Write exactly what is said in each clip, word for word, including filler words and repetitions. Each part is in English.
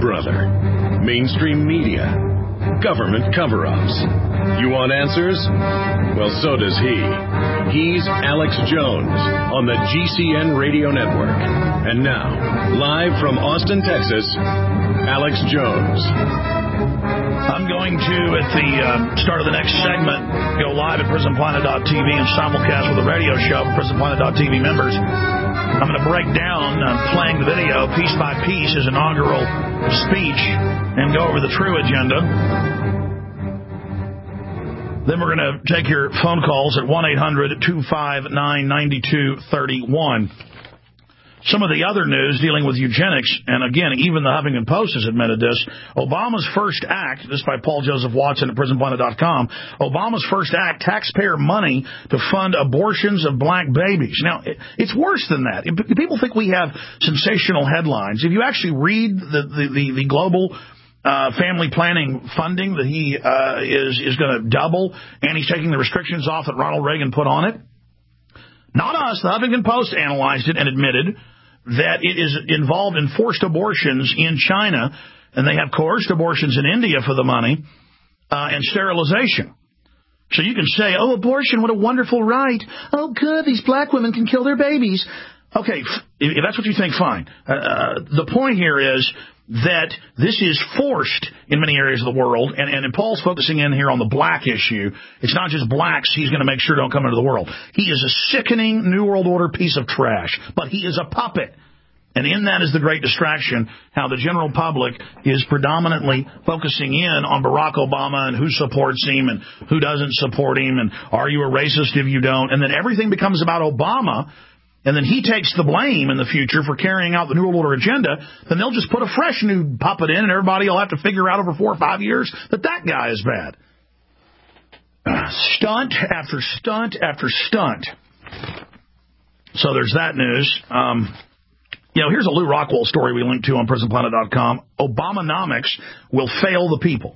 brother. Mainstream media. Government cover-ups. You want answers? Well, so does he. He's Alex Jones on the G C N Radio Network. And now, live from Austin, Texas, Alex Jones. I'm going to, at the uh, start of the next segment, go live at prison planet dot t v and simulcast with a radio show for prison planet dot t v members. I'm going to break down, uh, playing the video piece by piece, his inaugural speech, and go over the true agenda. Then we're going to take your phone calls at one eight hundred two five nine nine two three one. Some of the other news dealing with eugenics, and again, even the Huffington Post has admitted this, Obama's first act, this by Paul Joseph Watson at prison planet dot com, Obama's first act, taxpayer money to fund abortions of black babies. Now, it's worse than that. People think we have sensational headlines. If you actually read the, the, the, the global uh, family planning funding that he uh, is, is going to double, and he's taking the restrictions off that Ronald Reagan put on it, not us, the Huffington Post analyzed it and admitted that it is involved in forced abortions in China, and they have coerced abortions in India for the money, uh, and sterilization. So you can say, oh, abortion, what a wonderful right. Oh, good, these black women can kill their babies. Okay, if that's what you think, fine. Uh, the point here is that this is forced in many areas of the world, and, and Paul's focusing in here on the black issue. It's not just blacks he's going to make sure don't come into the world. He is a sickening New World Order piece of trash, but he is a puppet. And in that is the great distraction, how the general public is predominantly focusing in on Barack Obama and who supports him and who doesn't support him, and are you a racist if you don't? And then everything becomes about Obama, and then he takes the blame in the future for carrying out the New World Order agenda, then they'll just put a fresh new puppet in, and everybody will have to figure out over four or five years that that guy is bad. Uh, stunt after stunt after stunt. So there's that news. Um, you know, here's a Lou Rockwell story we linked to on prison planet dot com. Obamonomics will fail the people,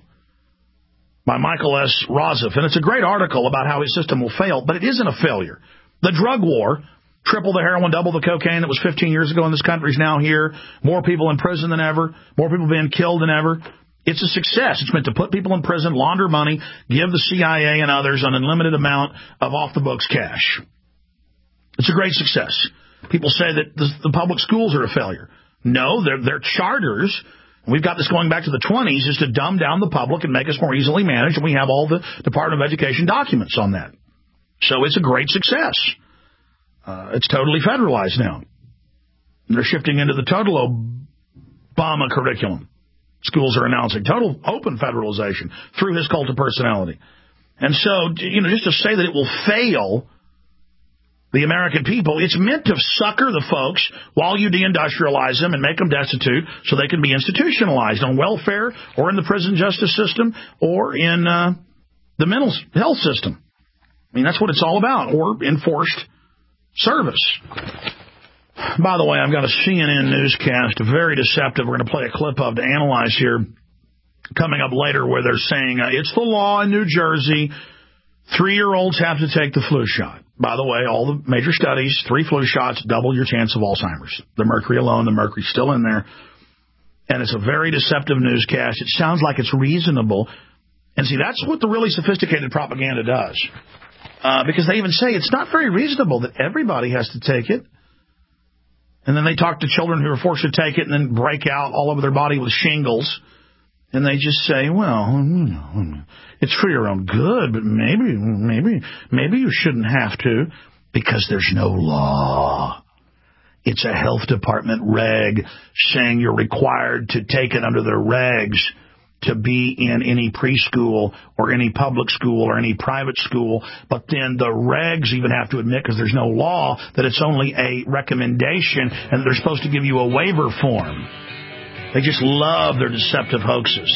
by Michael S. Rozov. And it's a great article about how his system will fail, but it isn't a failure. The drug war, triple the heroin, double the cocaine that was fifteen years ago in this country is now here. More people in prison than ever. More people being killed than ever. It's a success. It's meant to put people in prison, launder money, give the C I A and others an unlimited amount of off-the-books cash. It's a great success. People say that the, the public schools are a failure. No, they're, they're charters. We've got this going back to the twenties, is to dumb down the public and make us more easily managed, and we have all the Department of Education documents on that. So it's a great success. Uh, it's totally federalized now. They're shifting into the total Obama curriculum. Schools are announcing total open federalization through his cult of personality. And so, you know, just to say that it will fail the American people, it's meant to sucker the folks while you deindustrialize them and make them destitute so they can be institutionalized on welfare or in the prison justice system or in uh, the mental health system. I mean, that's what it's all about, or enforced service. By the way, I've got a C N N newscast, very deceptive, we're going to play a clip of to analyze here, coming up later, where they're saying uh, it's the law in New Jersey, three-year-olds have to take the flu shot. By the way, all the major studies, three flu shots double your chance of Alzheimer's. The mercury alone, the mercury's still in there. And it's a very deceptive newscast. It sounds like it's reasonable. And see, that's what the really sophisticated propaganda does. Uh, because they even say it's not very reasonable that everybody has to take it. And then they talk to children who are forced to take it and then break out all over their body with shingles. And they just say, well, you know, it's for your own good, but maybe, maybe, maybe you shouldn't have to, because there's no law. It's a health department reg saying you're required to take it under the regs to be in any preschool or any public school or any private school. But then the regs even have to admit, because there's no law, that it's only a recommendation and they're supposed to give you a waiver form. They just love their deceptive hoaxes.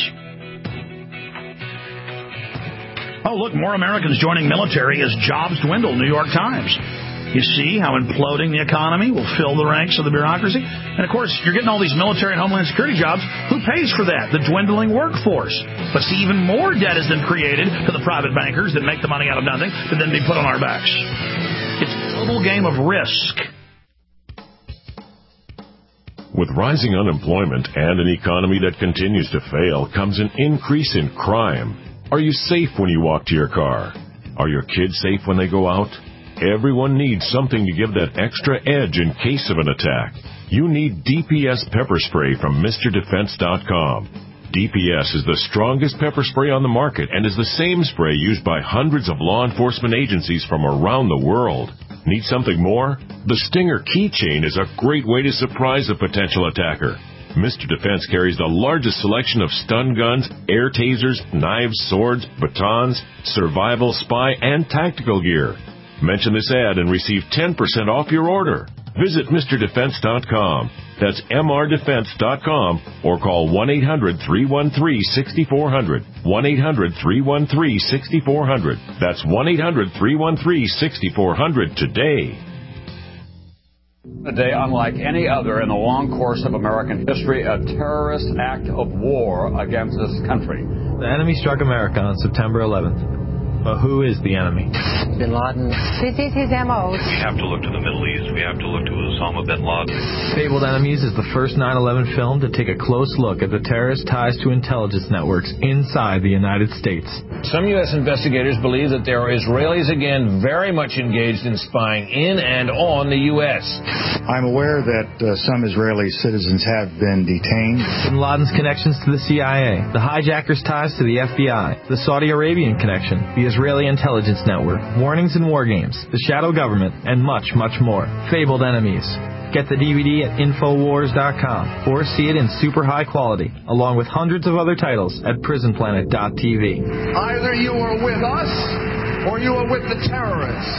Oh, look, more Americans joining military as jobs dwindle, New York Times. You see how imploding the economy will fill the ranks of the bureaucracy? And, of course, you're getting all these military and homeland security jobs. Who pays for that? The dwindling workforce. But see, even more debt has been created to the private bankers that make the money out of nothing to then be put on our backs. It's a global game of risk. With rising unemployment and an economy that continues to fail comes an increase in crime. Are you safe when you walk to your car? Are your kids safe when they go out? Everyone needs something to give that extra edge in case of an attack. You need D P S pepper spray from Mister Defense dot com. D P S is the strongest pepper spray on the market and is the same spray used by hundreds of law enforcement agencies from around the world. Need something more? The Stinger keychain is a great way to surprise a potential attacker. Mister Defense carries the largest selection of stun guns, air tasers, knives, swords, batons, survival, spy, and tactical gear. Mention this ad and receive ten percent off your order. Visit Mister Defense dot com. That's M R Defense dot com or call one eight hundred three one three six four zero zero. one eight hundred three one three six four zero zero. That's one eight hundred three one three six four zero zero today. A day unlike any other in the long course of American history, a terrorist act of war against this country. The enemy struck America on September eleventh. But who is the enemy? Bin Laden. This is his M O. We have to look to the Middle East. We have to look to Osama bin Laden. Fabled Enemies is the first nine eleven film to take a close look at the terrorist ties to intelligence networks inside the United States. Some U S investigators believe that there are Israelis again very much engaged in spying in and on the U S. I'm aware that uh, some Israeli citizens have been detained. Bin Laden's connections to the C I A, the hijackers' ties to the F B I, the Saudi Arabian connection, the Israeli intelligence network, warnings and war games, the shadow government, and much, much more. Fabled Enemies. Get the D V D at Infowars dot com or see it in super high quality, along with hundreds of other titles at Prison Planet dot T V. Either you are with us or you are with the terrorists.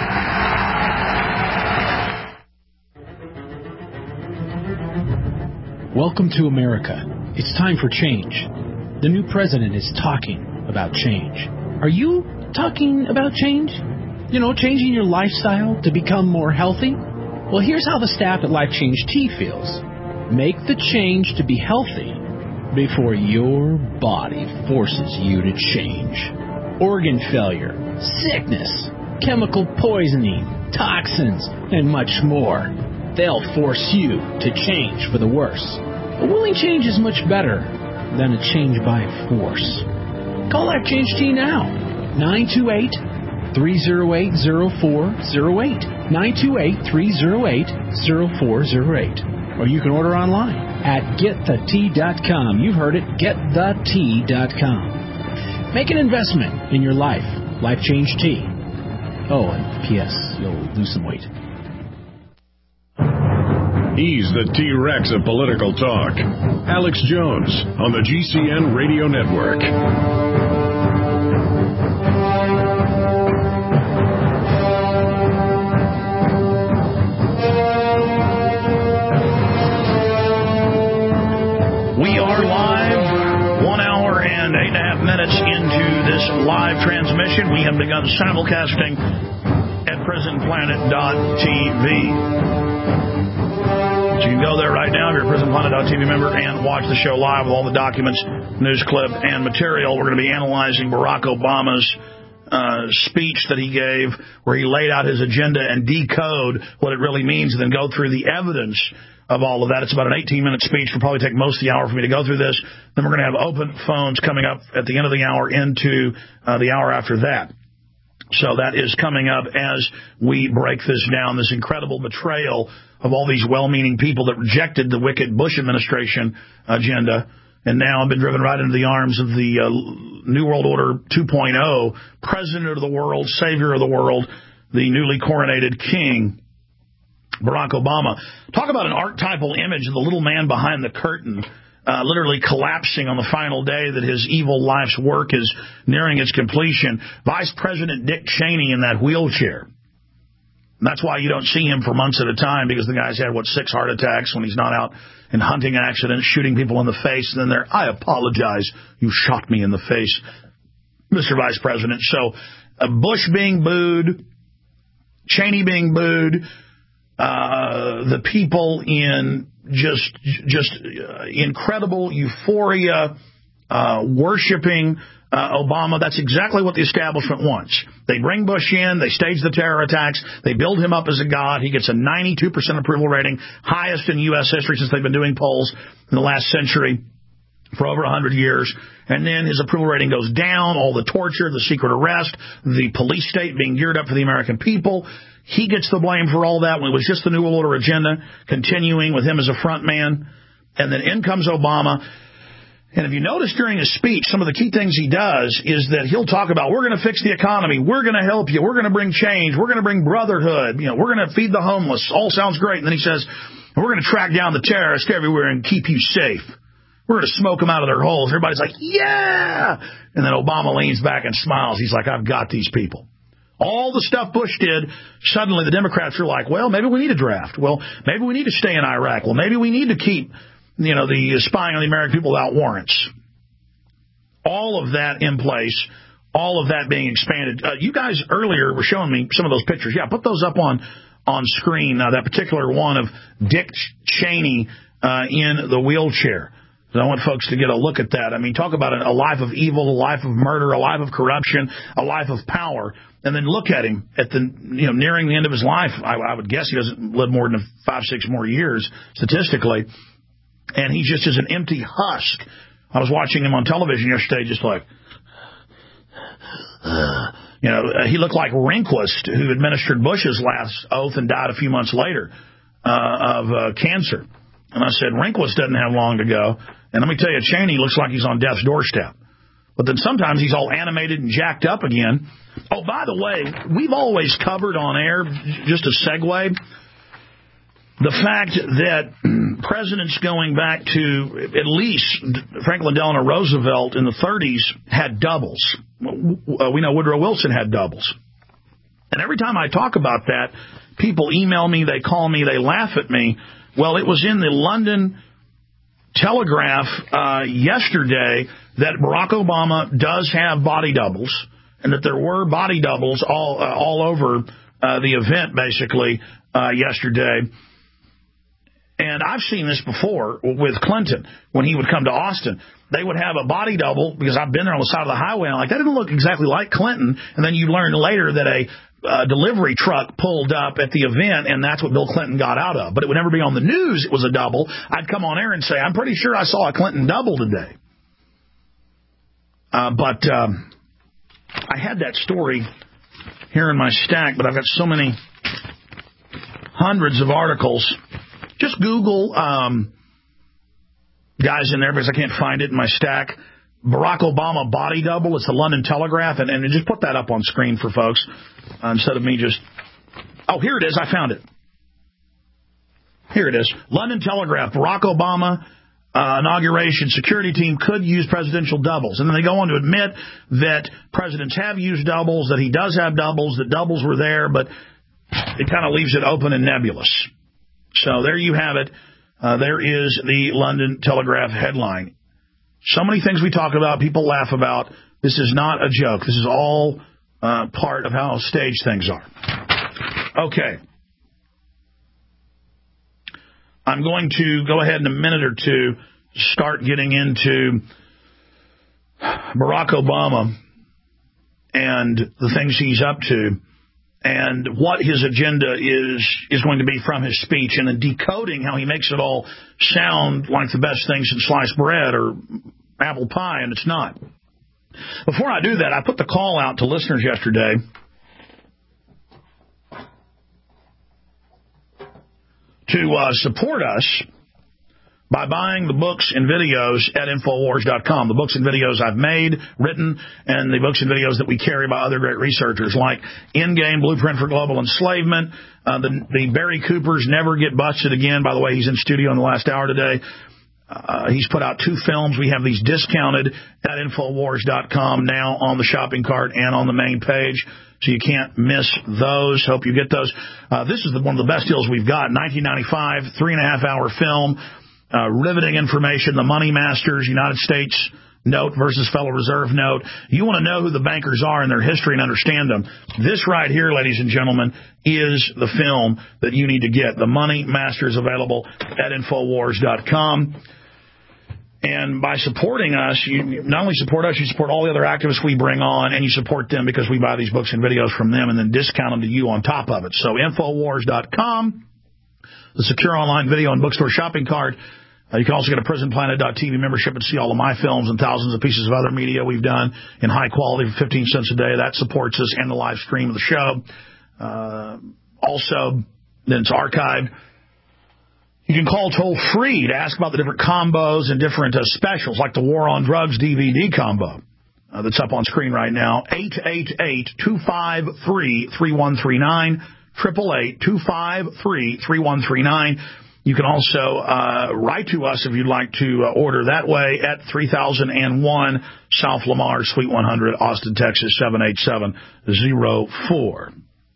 Welcome to America. It's time for change. The new president is talking about change. Are you talking about change? You know, changing your lifestyle to become more healthy? Well, here's how the staff at Life Change Tea feels. Make the change to be healthy before your body forces you to change. Organ failure, sickness, chemical poisoning, toxins, and much more. They'll force you to change for the worse. A willing change is much better than a change by force. Call Life Change Tea now. nine two eight, three oh eight, oh four oh eight. nine two eight, three oh eight, oh four oh eight. Or you can order online at get the tea dot com. You've heard it, get the tea dot com. Make an investment in your life. Life Change Tea. Oh, and P S You'll lose some weight. He's the T-Rex of political talk. Alex Jones on the G C N Radio Network. We are live, one hour and eight and a half minutes into this live transmission. We have begun simulcasting at Prison Planet dot T V. So you can go there right now if you're a Prison Planet dot T V member and watch the show live with all the documents, news clip, and material. We're going to be analyzing Barack Obama's uh, speech that he gave where he laid out his agenda and decode what it really means and then go through the evidence of all of that. It's about an eighteen-minute speech. It'll probably take most of the hour for me to go through this. Then we're going to have open phones coming up at the end of the hour into uh, the hour after that. So that is coming up as we break this down, this incredible betrayal of all these well-meaning people that rejected the wicked Bush administration agenda and now have been driven right into the arms of the uh, New World Order two point oh, president of the world, savior of the world, the newly coronated king, Barack Obama. Talk about an archetypal image of the little man behind the curtain, uh, literally collapsing on the final day that his evil life's work is nearing its completion. Vice President Dick Cheney in that wheelchair. And that's why you don't see him for months at a time, because the guy's had, what, six heart attacks when he's not out in hunting accidents, shooting people in the face, and then they're, I apologize, you shot me in the face, Mister Vice President. So uh, Bush being booed, Cheney being booed, uh, the people in just just uh, incredible euphoria, uh, worshiping uh, Obama. That's exactly what the establishment wants. They bring Bush in, they stage the terror attacks, they build him up as a god. He gets a ninety-two percent approval rating, highest in U S history since they've been doing polls in the last century for over one hundred years. And then his approval rating goes down, all the torture, the secret arrest, the police state being geared up for the American people. He gets the blame for all that when it was just the New World Order agenda, continuing with him as a front man. And then in comes Obama. And if you notice during his speech, some of the key things he does is that he'll talk about, we're going to fix the economy, we're going to help you, we're going to bring change, we're going to bring brotherhood, you know, we're going to feed the homeless. All sounds great. And then he says, we're going to track down the terrorists everywhere and keep you safe. We're going to smoke them out of their holes. Everybody's like, yeah. And then Obama leans back and smiles. He's like, I've got these people. All the stuff Bush did, suddenly the Democrats are like, well, maybe we need a draft. Well, maybe we need to stay in Iraq. Well, maybe we need to keep, you know, the spying on the American people without warrants. All of that in place, all of that being expanded. Uh, you guys earlier were showing me some of those pictures. Yeah, put those up on, on screen, uh, that particular one of Dick Cheney uh, in the wheelchair. I want folks to get a look at that. I mean, talk about a life of evil, a life of murder, a life of corruption, a life of power. And then look at him at the, you know, nearing the end of his life. I, I would guess he doesn't live more than five, six more years statistically. And he just is an empty husk. I was watching him on television yesterday, just like, uh, you know, he looked like Rehnquist, who administered Bush's last oath and died a few months later uh, of uh, cancer. And I said, Rehnquist doesn't have long to go. And let me tell you, Cheney looks like he's on death's doorstep. But then sometimes he's all animated and jacked up again. Oh, by the way, we've always covered on air, just a segue, the fact that presidents going back to at least Franklin Delano Roosevelt in the thirties had doubles. We know Woodrow Wilson had doubles. And every time I talk about that, people email me, they call me, they laugh at me. Well, it was in the London Telegraph uh, yesterday that Barack Obama does have body doubles, and that there were body doubles all uh, all over uh, the event, basically, uh, yesterday. And I've seen this before with Clinton. When he would come to Austin, they would have a body double, because I've been there on the side of the highway, and I'm like, that didn't look exactly like Clinton. And then you learn later that a uh, delivery truck pulled up at the event, and that's what Bill Clinton got out of. But it would never be on the news it was a double. I'd come on air and say, I'm pretty sure I saw a Clinton double today. Uh, but um, I had that story here in my stack, but I've got so many hundreds of articles. Just Google, um, guys in there, because I can't find it in my stack, Barack Obama body double. It's the London Telegraph, and, and just put that up on screen for folks uh, instead of me just... Oh, here it is. I found it. Here it is. London Telegraph, Barack Obama uh, inauguration, security team could use presidential doubles. And then they go on to admit that presidents have used doubles, that he does have doubles, that doubles were there, but it kind of leaves it open and nebulous. So there you have it. Uh, there is the London Telegraph headline. So many things we talk about, people laugh about. This is not a joke. This is all uh, part of how staged things are. Okay. I'm going to go ahead in a minute or two start getting into Barack Obama and the things he's up to, and what his agenda is is going to be from his speech, and then decoding how he makes it all sound like the best thing since sliced bread or apple pie, and it's not. Before I do that, I put the call out to listeners yesterday to uh, support us by buying the books and videos at Infowars dot com. The books and videos I've made, written, and the books and videos that we carry by other great researchers like Endgame, Blueprint for Global Enslavement, uh, the, the Barry Cooper's Never Get Busted Again. By the way, he's in studio in the last hour today. Uh, he's put out two films. We have these discounted at Infowars dot com now on the shopping cart and on the main page, so you can't miss those. Hope you get those. Uh, this is the, one of the best deals we've got. nineteen ninety-five, three and a half hour film. Uh, riveting information, the Money Masters, United States note versus Federal Reserve note. You want to know who the bankers are and their history and understand them. This right here, ladies and gentlemen, is the film that you need to get. The Money Masters, available at Infowars dot com. And by supporting us, you not only support us, you support all the other activists we bring on, and you support them because we buy these books and videos from them and then discount them to you on top of it. So Infowars dot com, the secure online video and bookstore shopping cart. Uh, you can also get a Prison Planet dot T V membership and see all of my films and thousands of pieces of other media we've done in high quality for fifteen cents a day. That supports us and the live stream of the show. Uh, also, then it's archived. You can call toll-free to ask about the different combos and different uh, specials, like the War on Drugs D V D combo uh, that's up on screen right now. eight eight eight, two five three, three one three nine, eight eight eight, two five three, three one three nine. You can also uh, write to us if you'd like to uh, order that way at three thousand one South Lamar, Suite one hundred, Austin, Texas, seven eight seven zero four.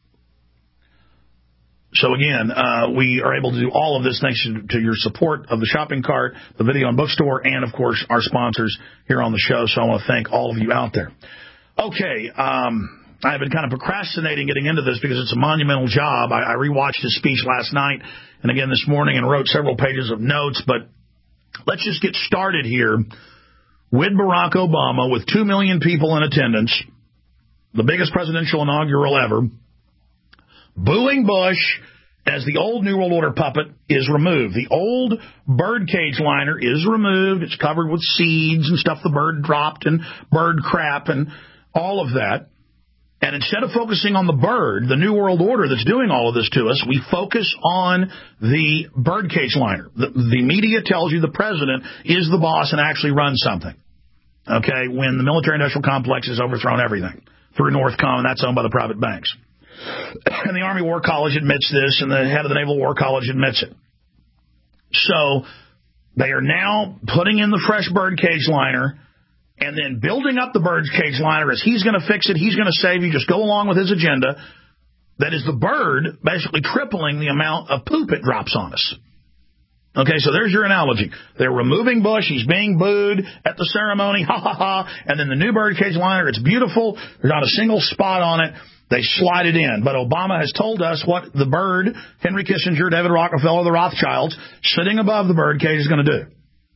So, again, uh, we are able to do all of this thanks to, to your support of the shopping cart, the video and bookstore, and, of course, our sponsors here on the show. So I want to thank all of you out there. Okay, um, I've been kind of procrastinating getting into this because it's a monumental job. I, I rewatched his speech last night and again this morning and wrote several pages of notes. But let's just get started here with Barack Obama with two million people in attendance, the biggest presidential inaugural ever, booing Bush as the old New World Order puppet is removed. The old birdcage liner is removed. It's covered with seeds and stuff the bird dropped and bird crap and all of that. And instead of focusing on the bird, the New World Order that's doing all of this to us, we focus on the birdcage liner. The, the media tells you the president is the boss and actually runs something. Okay, when the military-industrial complex has overthrown everything through Northcom, and that's owned by the private banks. And the Army War College admits this, and the head of the Naval War College admits it. So they are now putting in the fresh birdcage liner and then building up the birdcage liner as he's going to fix it, he's going to save you, just go along with his agenda. That is the bird basically tripling the amount of poop it drops on us. Okay, so there's your analogy. They're removing Bush. He's being booed at the ceremony. Ha, ha, ha. And then the new birdcage liner, it's beautiful. There's not a single spot on it. They slide it in. But Obama has told us what the bird, Henry Kissinger, David Rockefeller, the Rothschilds, sitting above the birdcage is going to do.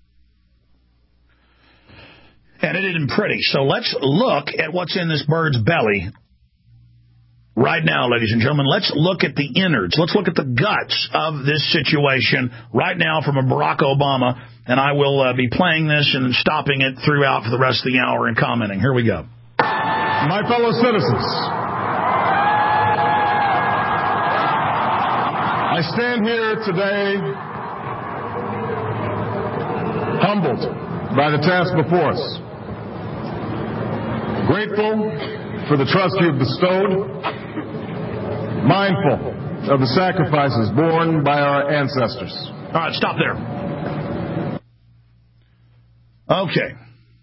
And it isn't pretty. So let's look at what's in this bird's belly right now, ladies and gentlemen. Let's look at the innards. Let's look at the guts of this situation right now from a Barack Obama. And I will uh, be playing this and stopping it throughout for the rest of the hour and commenting. Here we go. My fellow citizens, I stand here today humbled by the task before us, grateful for the trust you've bestowed, mindful of the sacrifices borne by our ancestors. All right, stop there. Okay.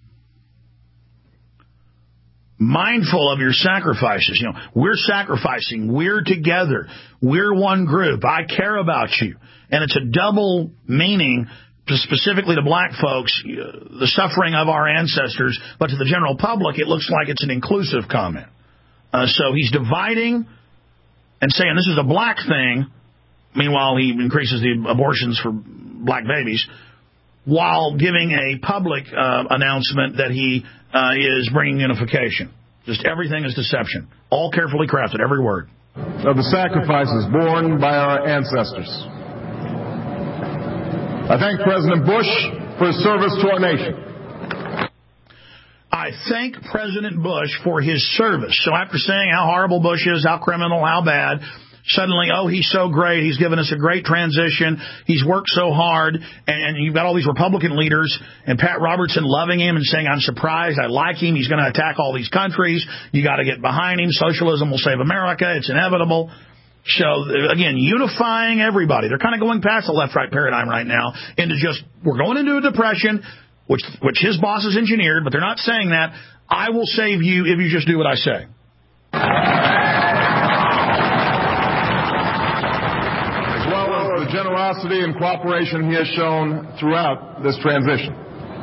Mindful of your sacrifices. You know, we're sacrificing. We're together. We're one group. I care about you. And it's a double meaning, specifically to black folks, the suffering of our ancestors, but to the general public, it looks like it's an inclusive comment. Uh, so he's dividing and saying this is a black thing. Meanwhile, he increases the abortions for black babies, while giving a public uh, announcement that he uh, is bringing unification. Just everything is deception. All carefully crafted, every word. Of the sacrifices borne by our ancestors. I thank President Bush for his service to our nation. I thank President Bush for his service. So after saying how horrible Bush is, how criminal, how bad, suddenly, oh, he's so great. He's given us a great transition. He's worked so hard. And you've got all these Republican leaders and Pat Robertson loving him and saying, I'm surprised. I like him. He's going to attack all these countries. You got to get behind him. Socialism will save America. It's inevitable. So, again, unifying everybody. They're kind of going past the left-right paradigm right now into just, we're going into a depression, which which his boss has engineered, but they're not saying that. I will save you if you just do what I say. The generosity and cooperation he has shown throughout this transition.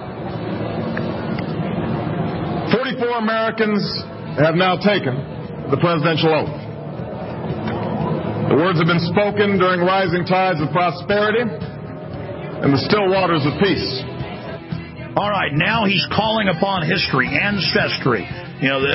forty-four Americans have now taken the presidential oath. The words have been spoken during rising tides of prosperity and the still waters of peace. All right, now he's calling upon history, ancestry, you know, the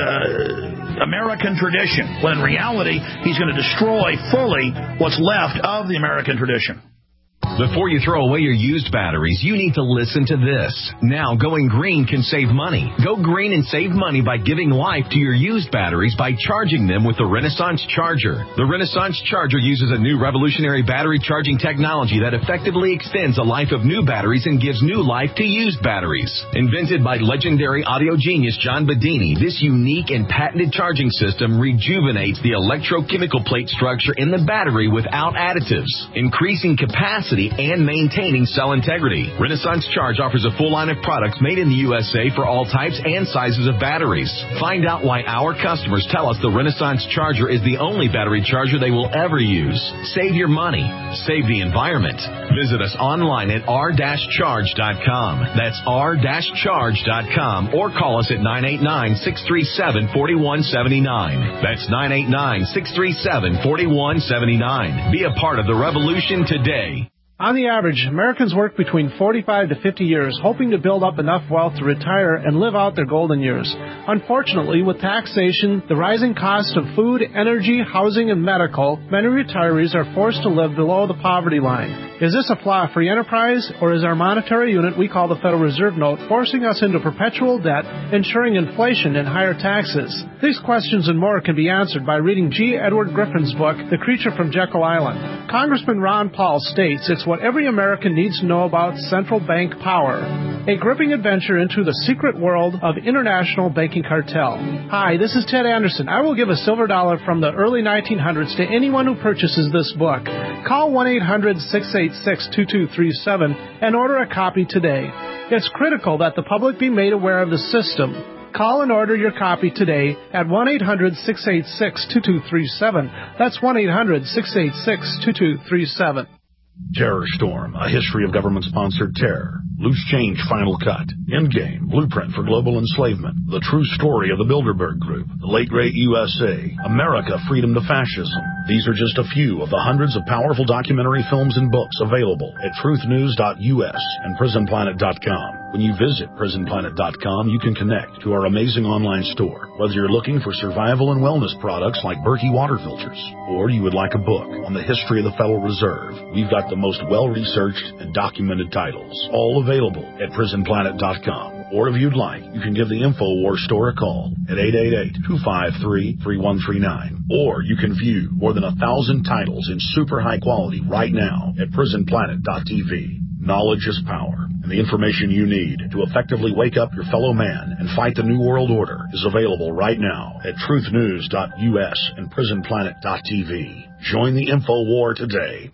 uh, American tradition, when in reality, he's going to destroy fully what's left of the American tradition. Before you throw away your used batteries, you need to listen to this. Now, going green can save money. Go green and save money by giving life to your used batteries by charging them with the Renaissance Charger. The Renaissance Charger uses a new revolutionary battery charging technology that effectively extends the life of new batteries and gives new life to used batteries. Invented by legendary audio genius John Bedini, this unique and patented charging system rejuvenates the electrochemical plate structure in the battery without additives, increasing capacity and maintaining cell integrity. Renaissance Charge offers a full line of products made in the U S A for all types and sizes of batteries. Find out why our customers tell us the Renaissance Charger is the only battery charger they will ever use. Save your money. Save the environment. Visit us online at r dash charge dot com. That's r dash charge dot com or call us at nine eight nine, six three seven, four one seven nine. That's nine eight nine, six three seven, four one seven nine. Be a part of the revolution today. On the average, Americans work between forty-five to fifty years, hoping to build up enough wealth to retire and live out their golden years. Unfortunately, with taxation, the rising cost of food, energy, housing, and medical, many retirees are forced to live below the poverty line. Is this a flaw of free enterprise, or is our monetary unit we call the Federal Reserve Note forcing us into perpetual debt, ensuring inflation and higher taxes? These questions and more can be answered by reading G. Edward Griffin's book, The Creature from Jekyll Island. Congressman Ron Paul states it's what every American needs to know about central bank power. A gripping adventure into the secret world of international banking cartel. Hi, this is Ted Anderson. I will give a silver dollar from the early nineteen hundreds to anyone who purchases this book. Call one eight hundred, six eight six, two two three seven and order a copy today. It's critical that the public be made aware of the system. Call and order your copy today at one eight hundred, six eight six, two two three seven. That's one eight hundred, six eight six, two two three seven. Terror Storm, a history of government-sponsored terror. Loose Change Final Cut. Endgame, Blueprint for Global Enslavement. The True Story of the Bilderberg Group. The Late Great U S A. America, Freedom to Fascism. These are just a few of the hundreds of powerful documentary films and books available at truth news dot u s and prison planet dot com. When you visit prison planet dot com, you can connect to our amazing online store. Whether you're looking for survival and wellness products like Berkey water filters, or you would like a book on the history of the Federal Reserve, we've got the most well-researched and documented titles, all available at prison planet dot com. Or if you'd like, you can give the InfoWars store a call at eight eight eight, two five three, three one three nine. Or you can view more than a thousand titles in super high quality right now at prison planet dot t v. Knowledge is power, and the information you need to effectively wake up your fellow man and fight the New World Order is available right now at truth news dot u s and prison planet dot t v. Join the InfoWar today.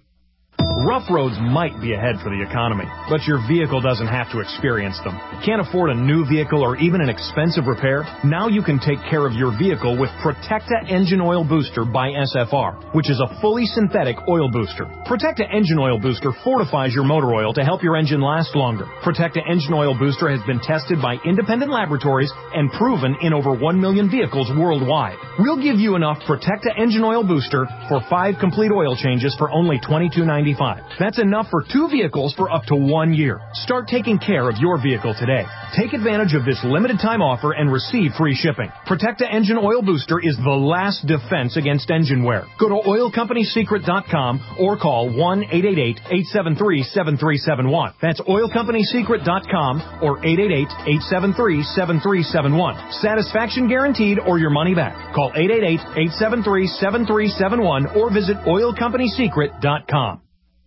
Rough roads might be ahead for the economy, but your vehicle doesn't have to experience them. Can't afford a new vehicle or even an expensive repair? Now you can take care of your vehicle with Protecta Engine Oil Booster by S F R, which is a fully synthetic oil booster. Protecta Engine Oil Booster fortifies your motor oil to help your engine last longer. Protecta Engine Oil Booster has been tested by independent laboratories and proven in over one million vehicles worldwide. We'll give you enough Protecta Engine Oil Booster for five complete oil changes for only twenty-two ninety-five. That's enough for two vehicles for up to one year. Start taking care of your vehicle today. Take advantage of this limited time offer and receive free shipping. Protecta Engine Oil Booster is the last defense against engine wear. Go to oil company secret dot com or call one eight eight eight, eight seven three, seven three seven one. That's oil company secret dot com or eight eight eight, eight seven three, seven three seven one. Satisfaction guaranteed or your money back. Call eight eight eight, eight seven three, seven three seven one or visit oil company secret dot com.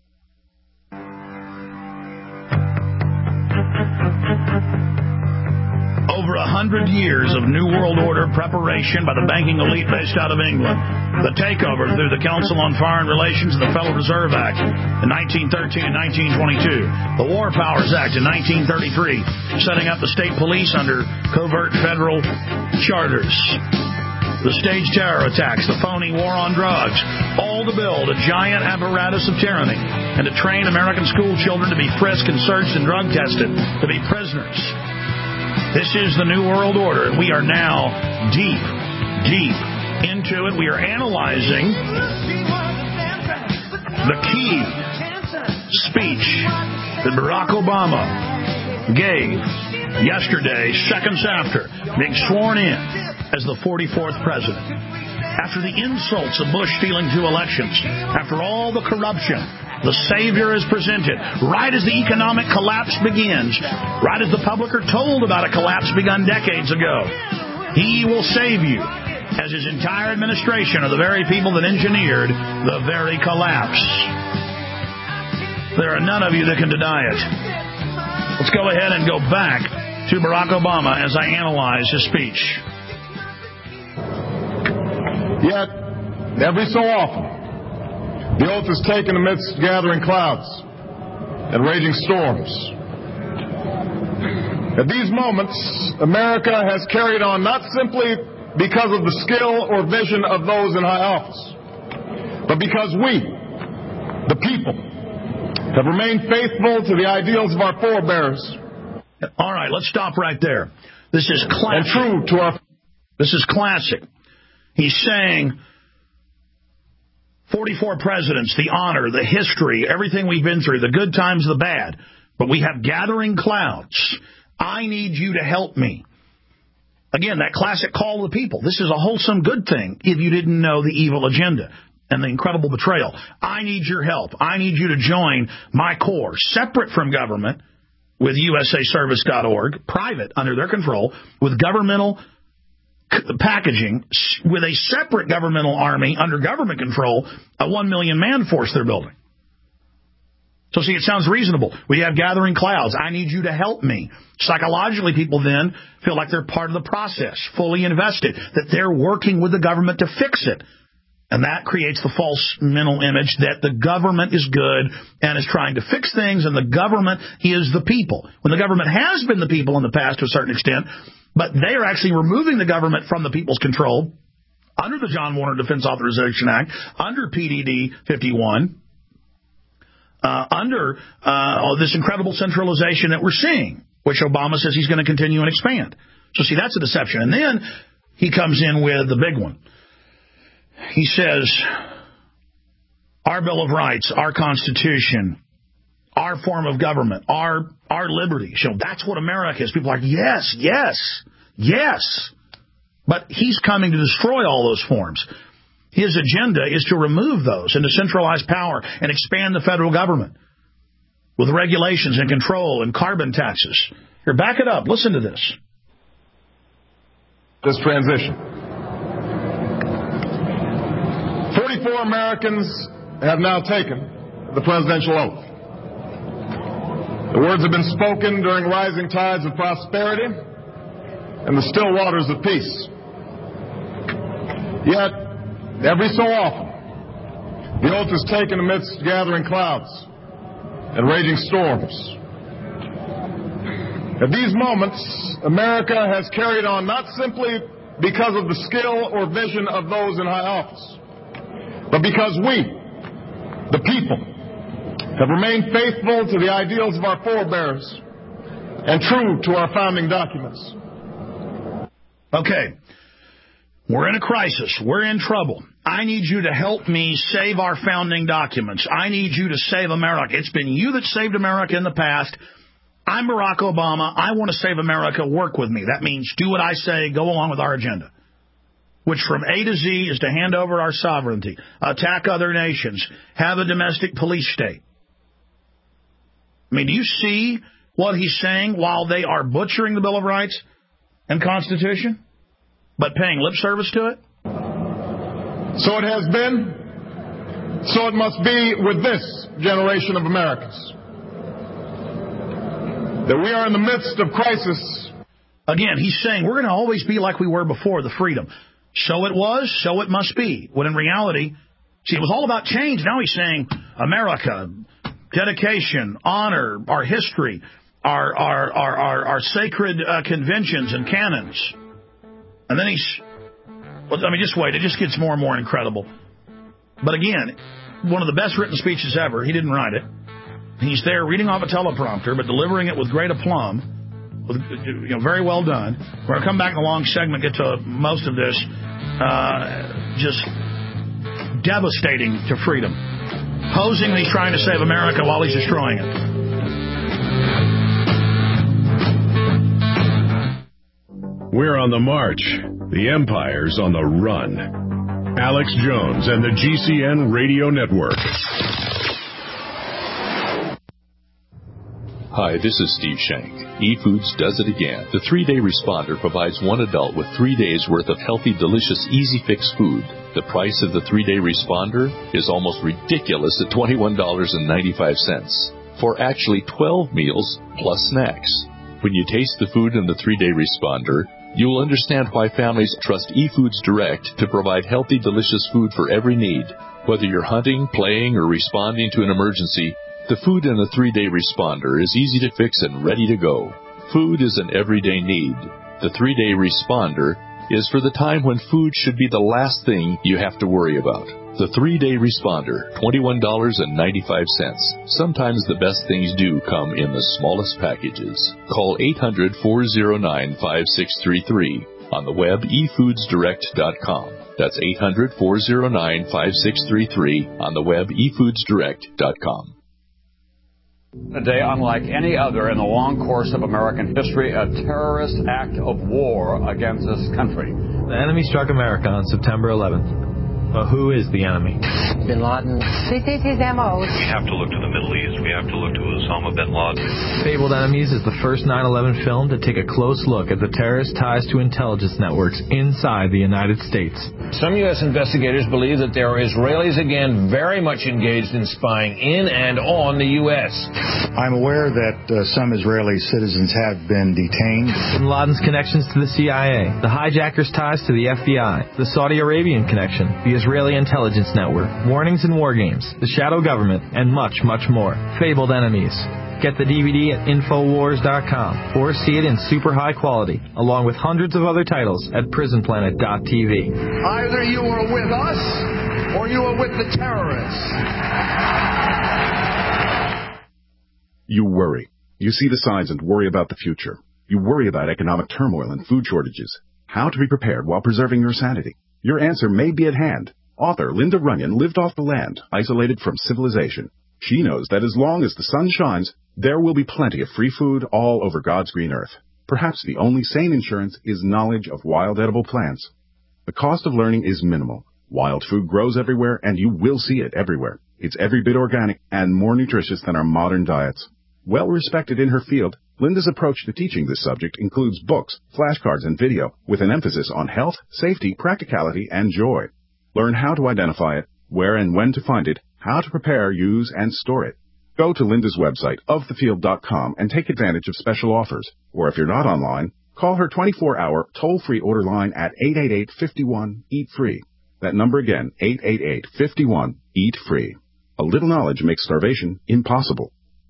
Over a hundred years of New World Order preparation by the banking elite based out of England. The takeover through the Council on Foreign Relations and the Federal Reserve Act in nineteen thirteen and nineteen twenty-two. The War Powers Act in nineteen thirty-three, setting up the state police under covert federal charters. The stage terror attacks, the phony war on drugs, all to build a giant apparatus of tyranny and to train American school children to be frisked and searched and drug tested, to be prisoners. This is the New World Order, and we are now deep, deep into it. We are analyzing the key speech that Barack Obama gave yesterday, seconds after being sworn in as the forty-fourth president. After the insults of Bush stealing two elections, after all the corruption, the Savior is presented right as the economic collapse begins, right as the public are told about a collapse begun decades ago. He will save you, as his entire administration are the very people that engineered the very collapse. There are none of you that can deny it. Let's go ahead and go back to Barack Obama as I analyze his speech. Yet, every so often, the oath is taken amidst gathering clouds and raging storms. At these moments, America has carried on not simply because of the skill or vision of those in high office, but because we, the people, have remained faithful to the ideals of our forebears. All right, let's stop right there. This is classic. And true to our... This is classic. He's saying forty-four presidents, the honor, the history, everything we've been through, the good times, the bad. But we have gathering clouds. I need you to help me. Again, that classic call to the people. This is a wholesome good thing if you didn't know the evil agenda and the incredible betrayal. I need your help. I need you to join my corps, separate from government, with U S A Service dot org, private, under their control, with governmental packaging, with a separate governmental army under government control, a one million man force they're building. So, see, it sounds reasonable. We have gathering clouds. I need you to help me. Psychologically, people then feel like they're part of the process, fully invested, that they're working with the government to fix it. And that creates the false mental image that the government is good and is trying to fix things, and the government is the people. When the government has been the people in the past to a certain extent, but they are actually removing the government from the people's control under the John Warner Defense Authorization Act, under P D D fifty-one, uh, under uh, this incredible centralization that we're seeing, which Obama says he's going to continue and expand. So, see, that's a deception. And then he comes in with the big one. He says, our Bill of Rights, our Constitution, our form of government, our our liberty. So that's what America is. People are like, yes, yes, yes. But he's coming to destroy all those forms. His agenda is to remove those and to centralize power and expand the federal government with regulations and control and carbon taxes. Here, back it up. Listen to this. This transition. forty-four Americans have now taken the presidential oath. The words have been spoken during rising tides of prosperity and the still waters of peace. Yet, every so often, the oath is taken amidst gathering clouds and raging storms. At these moments, America has carried on not simply because of the skill or vision of those in high office, but because we, the people, have remained faithful to the ideals of our forebears and true to our founding documents. Okay. We're in a crisis. We're in trouble. I need you to help me save our founding documents. I need you to save America. It's been you that saved America in the past. I'm Barack Obama. I want to save America. Work with me. That means do what I say. Go along with our agenda, which from A to Z is to hand over our sovereignty, attack other nations, have a domestic police state. I mean, do you see what he's saying while they are butchering the Bill of Rights and Constitution, but paying lip service to it? So it has been, so it must be with this generation of Americans, that we are in the midst of crisis. Again, he's saying we're going to always be like we were before, the freedom. So it was, so it must be. When in reality, see, it was all about change. Now he's saying America, dedication, honor, our history, our our our our, our sacred uh, conventions and canons. And then he's, well, I mean, just wait. It just gets more and more incredible. But again, one of the best written speeches ever. He didn't write it. He's there reading off a teleprompter, but delivering it with great aplomb. With, you know, very well done. We're going to come back in a long segment, get to most of this. Uh, just devastating to freedom. Posing that he's trying to save America while he's destroying it. We're on the march. The empire's on the run. Alex Jones and the G C N Radio Network. Hi, this is Steve Shank. eFoods does it again. The three-day responder provides one adult with three days' worth of healthy, delicious, easy-fix food. The price of the three-day responder is almost ridiculous at twenty-one dollars and ninety-five cents for actually twelve meals plus snacks. When you taste the food in the three-day responder, you will understand why families trust eFoods Direct to provide healthy, delicious food for every need. Whether you're hunting, playing, or responding to an emergency, the food in the three-day responder is easy to fix and ready to go. Food is an everyday need. The three-day responder is for the time when food should be the last thing you have to worry about. The three-day responder, twenty-one dollars and ninety-five cents. Sometimes the best things do come in the smallest packages. Call eight hundred, four oh nine, five six three three. On the web, e foods direct dot com. That's eight hundred, four oh nine, five six three three. On the web, e foods direct dot com. A day unlike any other in the long course of American history, a terrorist act of war against this country. The enemy struck America on September eleventh. But who is the enemy? Bin Laden. This is his M O. We have to look to the Middle East. We have to look to Osama bin Laden. Fabled Enemies is the first nine eleven film to take a close look at the terrorist ties to intelligence networks inside the United States. Some U S investigators believe that there are Israelis again very much engaged in spying in and on the U S. I'm aware that uh, some Israeli citizens have been detained. Bin Laden's connections to the C I A, the hijackers' ties to the F B I, the Saudi Arabian connection, the Israeli intelligence network, warnings and war games, the shadow government, and much, much more. Fabled Enemies. Get the D V D at Infowars dot com or see it in super high quality, along with hundreds of other titles at Prison Planet dot T V. Either you are with us or you are with the terrorists. You worry. You see the signs and worry about the future. You worry about economic turmoil and food shortages. How to be prepared while preserving your sanity. Your answer may be at hand. Author Linda Runyon lived off the land, isolated from civilization. She knows that as long as the sun shines, there will be plenty of free food all over God's green earth. Perhaps the only sane insurance is knowledge of wild edible plants. The cost of learning is minimal. Wild food grows everywhere, and you will see it everywhere. It's every bit organic and more nutritious than our modern diets. Well respected in her field, Linda's approach to teaching this subject includes books, flashcards, and video, with an emphasis on health, safety, practicality, and joy. Learn how to identify it, where and when to find it, how to prepare, use, and store it. Go to Linda's website, of the field dot com, and take advantage of special offers. Or if you're not online, call her twenty-four hour toll-free order line at eight eight eight, five one, eat free. That number again, eight eight eight, five one, eat free. A little knowledge makes starvation impossible.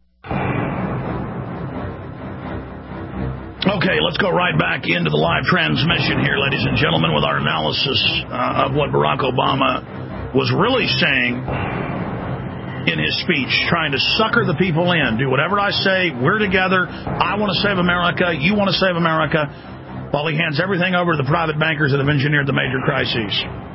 Okay, let's go right back into the live transmission here, ladies and gentlemen, with our analysis uh, of what Barack Obama was really saying in his speech, trying to sucker the people in. Do whatever I say. We're together. I want to save America. You want to save America. While he hands everything over to the private bankers that have engineered the major crises.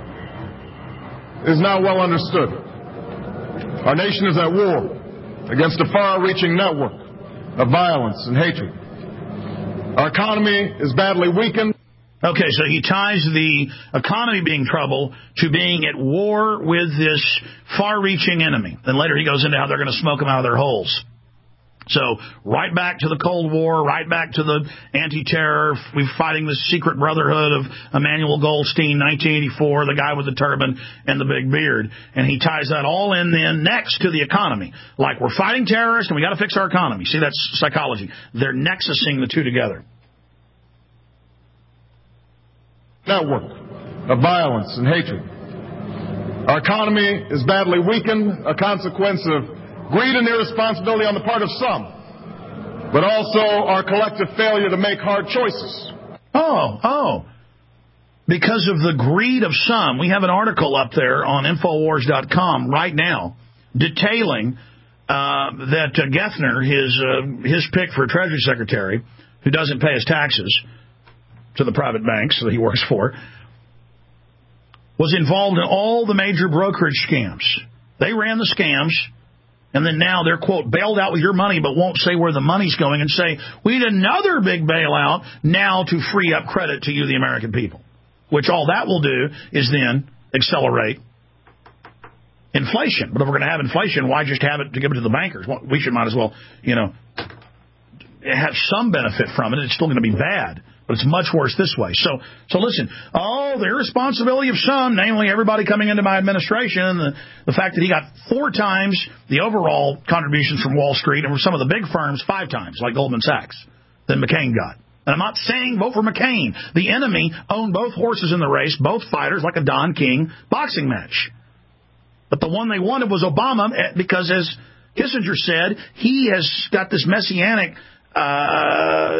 It is now well understood. Our nation is at war against a far-reaching network of violence and hatred. Our economy is badly weakened. Okay, so he ties the economy being trouble to being at war with this far-reaching enemy. Then later he goes into how they're going to smoke them out of their holes. So right back to the Cold War, right back to the anti-terror. We're fighting the secret brotherhood of Emmanuel Goldstein, nineteen eighty-four, the guy with the turban and the big beard. And he ties that all in then next to the economy. Like we're fighting terrorists and we got to fix our economy. See, that's psychology. They're nexusing the two together. Network of violence and hatred. Our economy is badly weakened, a consequence of greed and irresponsibility on the part of some, but also our collective failure to make hard choices. Oh, oh. Because of the greed of some, we have an article up there on Infowars dot com right now detailing uh, that uh, Gethner, his, uh, his pick for Treasury Secretary, who doesn't pay his taxes to the private banks that he works for, was involved in all the major brokerage scams. They ran the scams And then now they're, quote, bailed out with your money, but won't say where the money's going and say, we need another big bailout now to free up credit to you, the American people, which all that will do is then accelerate inflation. But if we're going to have inflation, why just have it to give it to the bankers? Well, we should might as well, you know, have some benefit from it. It's still going to be bad, but it's much worse this way. So, so listen, oh, the irresponsibility of some, namely everybody coming into my administration, and the, the fact that he got four times the overall contributions from Wall Street, and from some of the big firms five times, like Goldman Sachs, than McCain got. And I'm not saying vote for McCain. The enemy owned both horses in the race, both fighters, like a Don King boxing match. But the one they wanted was Obama, because as Kissinger said, he has got this messianic uh,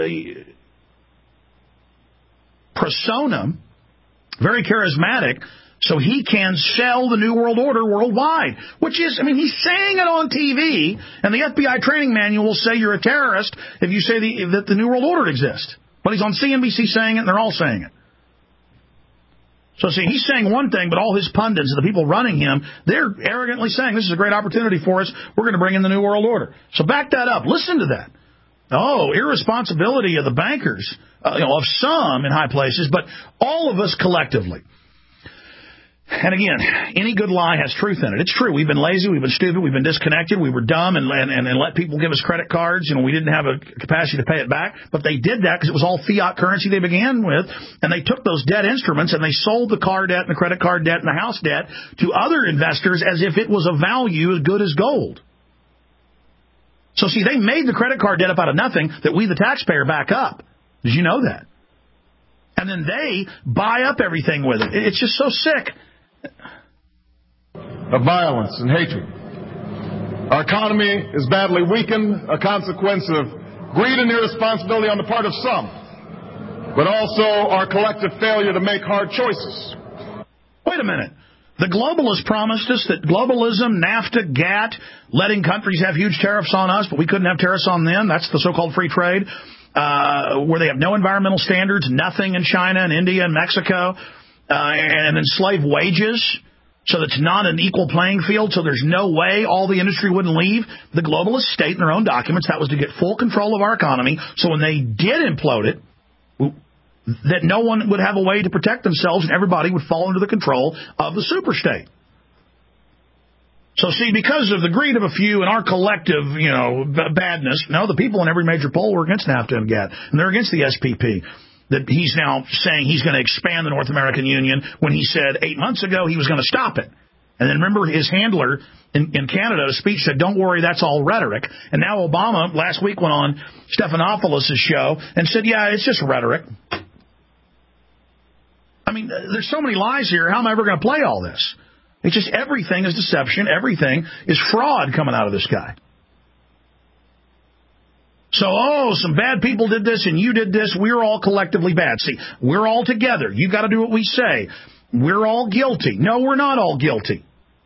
persona, very charismatic, so he can sell the New World Order worldwide, which is, I mean, he's saying it on T V, and the F B I training manual will say you're a terrorist if you say the, that the New World Order exists. But he's on C N B C saying it, and they're all saying it. So, see, he's saying one thing, but all his pundits, the people running him, they're arrogantly saying, this is a great opportunity for us. We're going to bring in the New World Order. So back that up. Listen to that. Oh, irresponsibility of the bankers, uh, you know, of some in high places, but all of us collectively. And again, any good lie has truth in it. It's true. We've been lazy. We've been stupid. We've been disconnected. We were dumb and, and, and let people give us credit cards. You know, we didn't have a capacity to pay it back. But they did that because it was all fiat currency they began with. And they took those debt instruments and they sold the car debt and the credit card debt and the house debt to other investors as if it was a value as good as gold. So, see, they made the credit card debt up out of nothing that we, the taxpayer, back up. Did you know that? And then they buy up everything with it. It's just so sick. Of violence and hatred. Our economy is badly weakened, a consequence of greed and irresponsibility on the part of some, but also our collective failure to make hard choices. Wait a minute. The globalists promised us that globalism, NAFTA, GATT, letting countries have huge tariffs on us, but we couldn't have tariffs on them. That's the so-called free trade, uh, where they have no environmental standards, nothing in China and India and Mexico. Uh, and enslaved wages, so that's not an equal playing field, so there's no way all the industry wouldn't leave. The globalists state in their own documents that was to get full control of our economy, so when they did implode it, that no one would have a way to protect themselves and everybody would fall under the control of the superstate. So, see, because of the greed of a few and our collective, you know, b- badness, no, the people in every major poll were against NAFTA and GATT, and they're against the S P P. That he's now saying he's going to expand the North American Union when he said eight months ago he was going to stop it. And then remember his handler in, in Canada, a speech said, don't worry, that's all rhetoric. And now Obama last week went on Stephanopoulos' show and said, yeah, it's just rhetoric. I mean, there's so many lies here. How am I ever going to play all this? It's just everything is deception. Everything is fraud coming out of this guy. So, oh, some bad people did this and you did this. We're all collectively bad. See, we're all together. You got to do what we say. We're all guilty. No, we're not all guilty.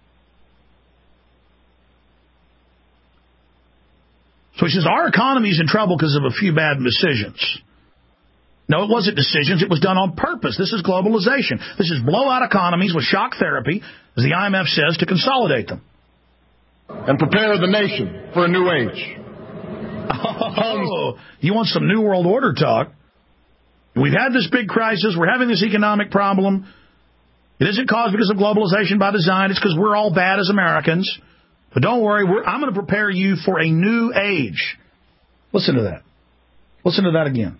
So he says our economy's in trouble because of a few bad decisions. No, it wasn't decisions. It was done on purpose. This is globalization. This is blowout economies with shock therapy, as the I M F says, to consolidate them. And prepare the nation for a new age. Oh, you want some New World Order talk? We've had this big crisis. We're having this economic problem. It isn't caused because of globalization by design. It's because we're all bad as Americans. But don't worry, we're, I'm going to prepare you for a new age. Listen to that. Listen to that again.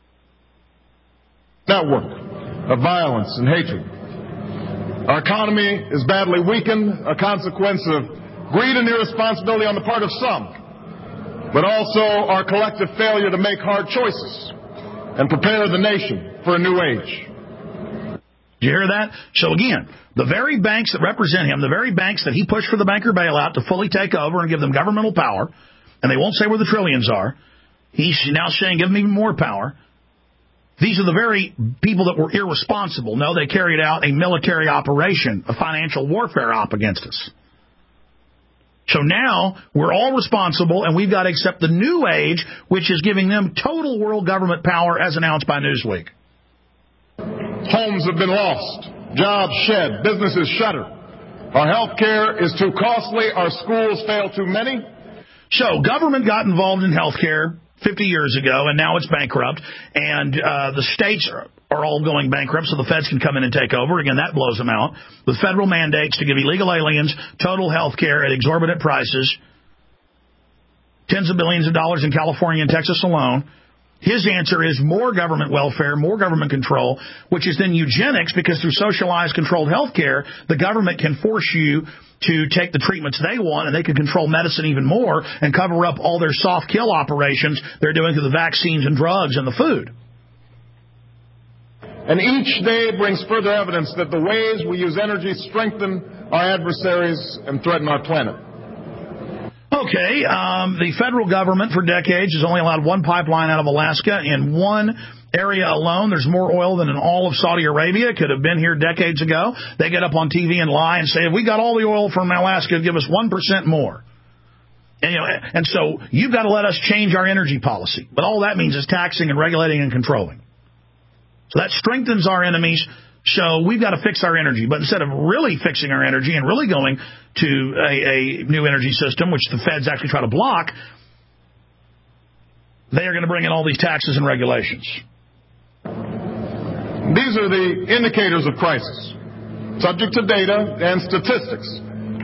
Network of violence and hatred. Our economy is badly weakened, a consequence of greed and irresponsibility on the part of some, but also our collective failure to make hard choices and prepare the nation for a new age. Did you hear that? So again, the very banks that represent him, the very banks that he pushed for the banker bailout to fully take over and give them governmental power, and they won't say where the trillions are, he's now saying give them even more power. These are the very people that were irresponsible. No, they carried out a military operation, a financial warfare op against us. So now we're all responsible, and we've got to accept the new age, which is giving them total world government power as announced by Newsweek. Homes have been lost, jobs shed, businesses shuttered, Our health care is too costly. Our schools fail too many. So government got involved in health care fifty years ago, and now it's bankrupt. And uh, the states are, are all going bankrupt, so the feds can come in and take over. Again, that blows them out. With federal mandates to give illegal aliens total health care at exorbitant prices, tens of billions of dollars in California and Texas alone. His answer is more government welfare, more government control, which is then eugenics, because through socialized controlled health care, the government can force you to take the treatments they want, and they can control medicine even more and cover up all their soft kill operations they're doing through the vaccines and drugs and the food. And each day brings further evidence that the ways we use energy strengthen our adversaries and threaten our planet. Okay, um, the federal government for decades has only allowed one pipeline out of Alaska. In one area alone, there's more oil than in all of Saudi Arabia. It could have been here decades ago. They get up on T V and lie and say, if we got all the oil from Alaska, give us one percent more. And, you know, and so you've got to let us change our energy policy. But all that means is taxing and regulating and controlling. So that strengthens our enemies. So we've got to fix our energy. But instead of really fixing our energy and really going to a, a new energy system, which the feds actually try to block, they are going to bring in all these taxes and regulations. These are the indicators of crisis, subject to data and statistics.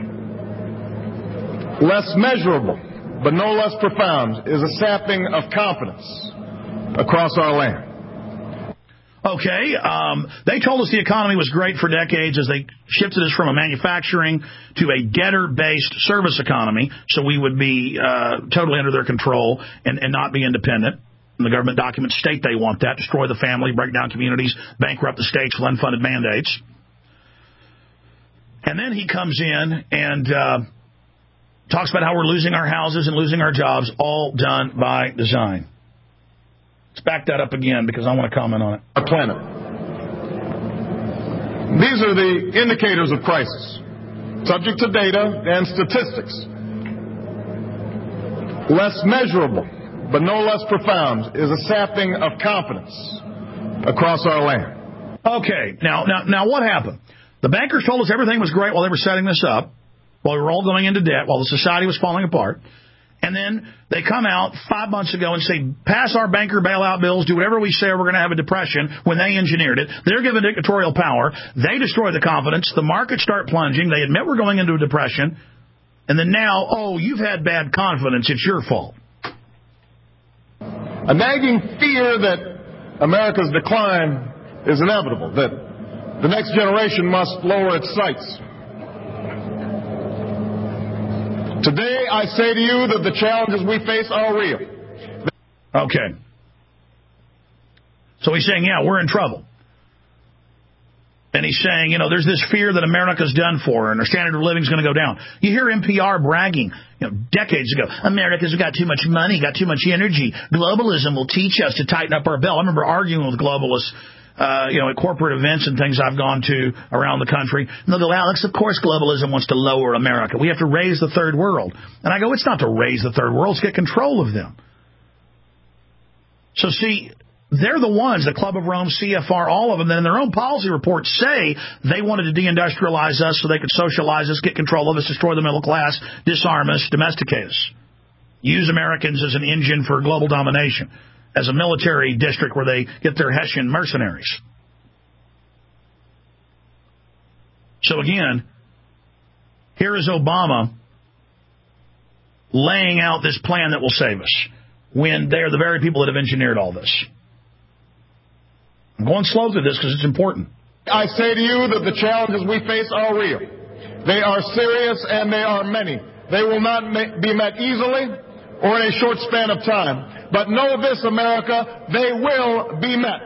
Less measurable, but no less profound, is a sapping of confidence across our land. Okay, um, they told us the economy was great for decades as they shifted us from a manufacturing to a debtor-based service economy, so we would be uh, totally under their control and, and not be independent. And the government documents state they want that, destroy the family, break down communities, bankrupt the states with unfunded mandates. And then he comes in and uh, talks about how we're losing our houses and losing our jobs, all done by design. Let's back that up again because I want to comment on it. Our planet. These are the indicators of crisis, subject to data and statistics. Less measurable, but no less profound, is a sapping of confidence across our land. Okay, now, now, now what happened? The bankers told us everything was great while they were setting this up, while we were all going into debt, while the society was falling apart. And then they come out five months ago and say, pass our banker bailout bills, do whatever we say or we're going to have a depression, when they engineered it. They're given dictatorial power. They destroy the confidence. The markets start plunging. They admit we're going into a depression. And then now, oh, you've had bad confidence. It's your fault. A nagging fear that America's decline is inevitable, that the next generation must lower its sights. Today, I say to you that the challenges we face are real. Okay. So he's saying, yeah, we're in trouble. And he's saying, you know, there's this fear that America's done for and our standard of living is going to go down. You hear N P R bragging, you know, decades ago, America's got too much money, got too much energy. Globalism will teach us to tighten up our belt. I remember arguing with globalists, uh, you know, at corporate events and things I've gone to around the country. And they'll go, Alex, of course globalism wants to lower America. We have to raise the third world. And I go, it's not to raise the third world, it's to get control of them. So see, they're the ones, the Club of Rome, C F R, all of them, that in their own policy reports say they wanted to deindustrialize us so they could socialize us, get control of us, destroy the middle class, disarm us, domesticate us, use Americans as an engine for global domination, as a military district where they get their Hessian mercenaries. So again, here is Obama laying out this plan that will save us when they are the very people that have engineered all this. I'm going slow through this because it's important. I say to you that the challenges we face are real. They are serious and they are many. They will not be met easily or in a short span of time. But know this, America, they will be met.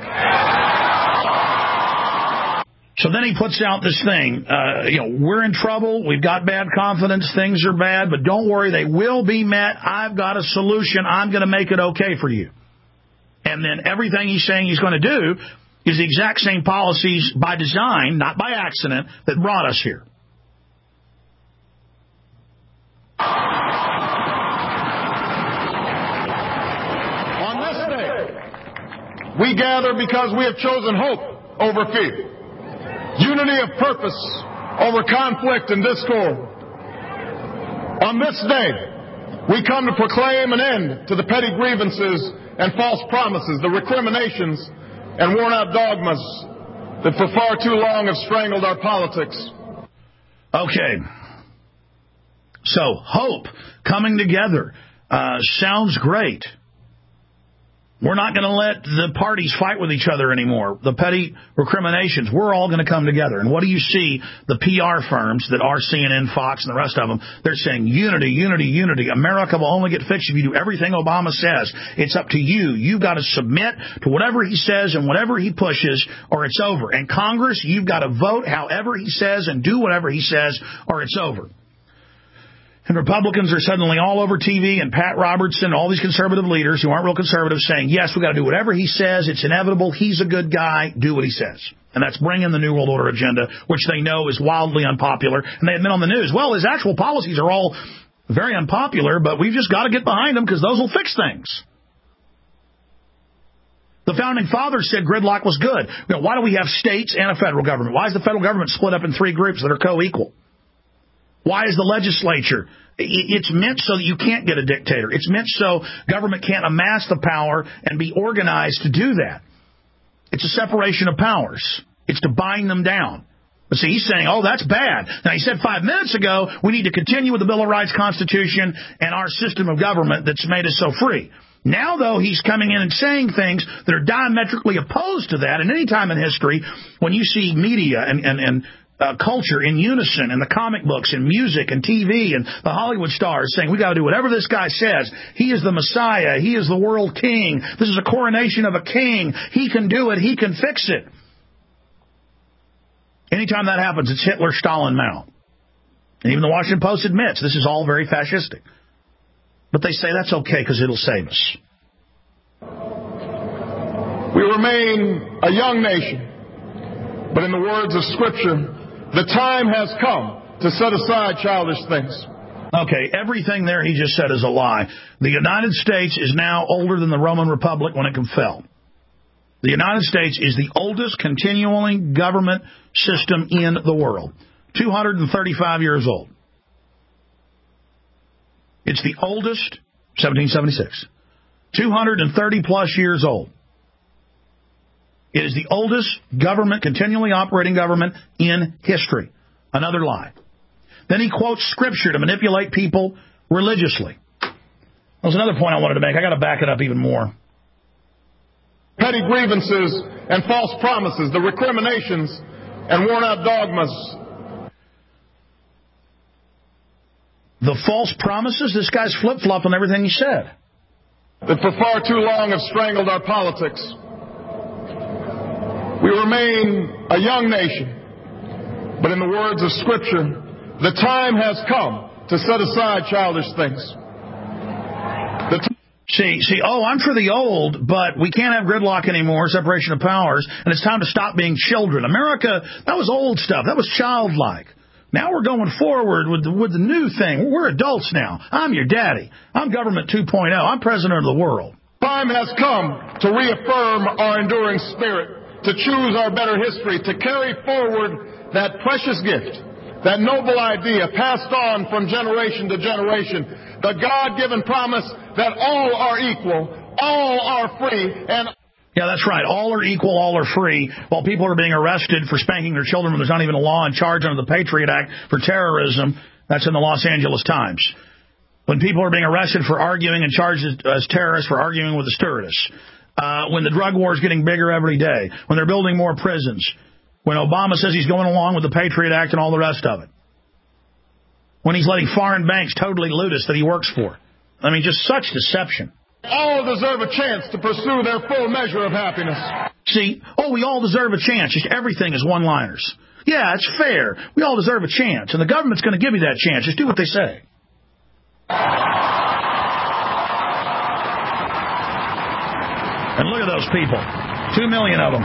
So then he puts out this thing, uh, you know, we're in trouble, we've got bad confidence, things are bad, but don't worry, they will be met. I've got a solution. I'm going to make it okay for you. And then everything he's saying he's going to do is the exact same policies by design, not by accident, that brought us here. On this day, we gather because we have chosen hope over fear, unity of purpose over conflict and discord. On this day, we come to proclaim an end to the petty grievances and false promises, the recriminations and worn-out dogmas that for far too long have strangled our politics. Okay. So, hope, coming together, uh, sounds great. We're not going to let the parties fight with each other anymore. The petty recriminations, we're all going to come together. And what do you see? The P R firms that are C N N, Fox, and the rest of them, they're saying unity, unity, unity. America will only get fixed if you do everything Obama says. It's up to you. You've got to submit to whatever he says and whatever he pushes, or it's over. And Congress, you've got to vote however he says and do whatever he says, or it's over. And Republicans are suddenly all over T V, and Pat Robertson, all these conservative leaders who aren't real conservative saying, yes, we've got to do whatever he says. It's inevitable. He's a good guy. Do what he says. And that's bring in the New World Order agenda, which they know is wildly unpopular. And they admit on the news, well, his actual policies are all very unpopular, but we've just got to get behind them because those will fix things. The Founding Fathers said gridlock was good. You know, why do we have states and a federal government? Why is the federal government split up in three groups that are co-equal? Why is the legislature? It's meant so that you can't get a dictator. It's meant so government can't amass the power and be organized to do that. It's a separation of powers. It's to bind them down. But see, he's saying, oh, that's bad. Now, he said five minutes ago, we need to continue with the Bill of Rights, Constitution, and our system of government that's made us so free. Now, though, he's coming in and saying things that are diametrically opposed to that. And any time in history, when you see media and, and, and Uh, culture in unison, and the comic books, and music, and T V, and the Hollywood stars saying, we got to do whatever this guy says. He is the Messiah. He is the world king. This is a coronation of a king. He can do it. He can fix it. Anytime that happens, it's Hitler, Stalin, Mao. And even the Washington Post admits this is all very fascistic. But they say that's okay because it'll save us. We remain a young nation, but in the words of Scripture, the time has come to set aside childish things. Okay, everything there he just said is a lie. The United States is now older than the Roman Republic when it fell. The United States is the oldest continuing government system in the world. two hundred thirty-five years old. It's the oldest, seventeen seventy-six. two hundred thirty plus years old. It is the oldest government, continually operating government in history. Another lie. Then he quotes Scripture to manipulate people religiously. That was another point I wanted to make. I got to back it up even more. Petty grievances and false promises, the recriminations and worn-out dogmas. The false promises? This guy's flip-flopped on everything he said. That for far too long have strangled our politics. We remain a young nation, but in the words of Scripture, the time has come to set aside childish things. T- see, see, oh, I'm for the old, but we can't have gridlock anymore, separation of powers, and it's time to stop being children. America, that was old stuff. That was childlike. Now we're going forward with the, with the new thing. We're adults now. I'm your daddy. I'm government two point oh. I'm president of the world. Time has come to reaffirm our enduring spirit, to choose our better history, to carry forward that precious gift, that noble idea passed on from generation to generation, the God-given promise that all are equal, all are free, and... Yeah, that's right. All are equal, all are free, while people are being arrested for spanking their children when there's not even a law in charge under the Patriot Act for terrorism. That's in the Los Angeles Times. When people are being arrested for arguing and charged as terrorists for arguing with a stewardess. Uh, when the drug war is getting bigger every day, when they're building more prisons, when Obama says he's going along with the Patriot Act and all the rest of it, when he's letting foreign banks totally loot us that he works for. I mean, just such deception. All deserve a chance to pursue their full measure of happiness. See, oh, we all deserve a chance. Just everything is one-liners. Yeah, it's fair. We all deserve a chance, and the government's going to give you that chance. Just do what they say. And look at those people. Two million of them.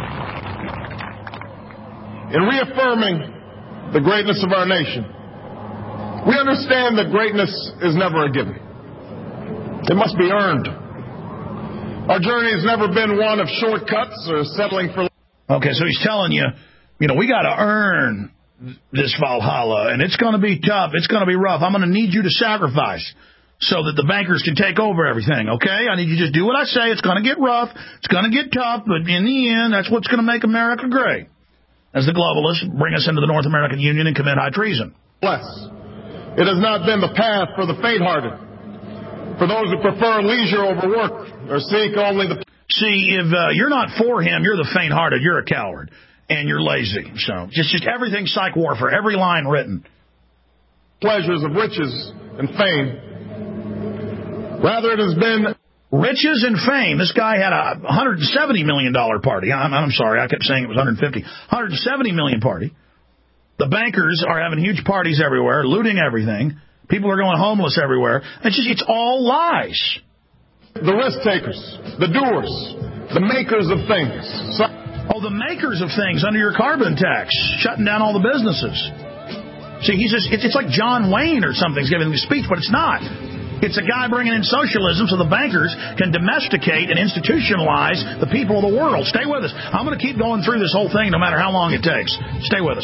In reaffirming the greatness of our nation, we understand that greatness is never a given. It must be earned. Our journey has never been one of shortcuts or settling for... Okay, so he's telling you, you know, we got to earn this Valhalla, and it's going to be tough. It's going to be rough. I'm going to need you to sacrifice so that the bankers can take over everything, okay? I need you to just do what I say. It's going to get rough. It's going to get tough, but in the end, that's what's going to make America great. As the globalists bring us into the North American Union and commit high treason. Bless. It has not been the path for the faint-hearted. For those who prefer leisure over work or seek only the... See, if uh, you're not for him, you're the faint-hearted. You're a coward. And you're lazy. So just, just everything psych warfare, every line written. Pleasures of riches and fame. Rather, it has been... Riches and fame. This guy had a one hundred seventy million dollars party. I'm, I'm sorry, I kept saying it was one hundred fifty. one hundred seventy million dollars party. The bankers are having huge parties everywhere, looting everything. People are going homeless everywhere. It's just, it's all lies. The risk takers, the doers, the makers of things. So oh, the makers of things under your carbon tax, shutting down all the businesses. See, he's just, it's, it's like John Wayne or something. He's giving a speech, but it's not. It's a guy bringing in socialism so the bankers can domesticate and institutionalize the people of the world. Stay with us. I'm going to keep going through this whole thing no matter how long it takes. Stay with us.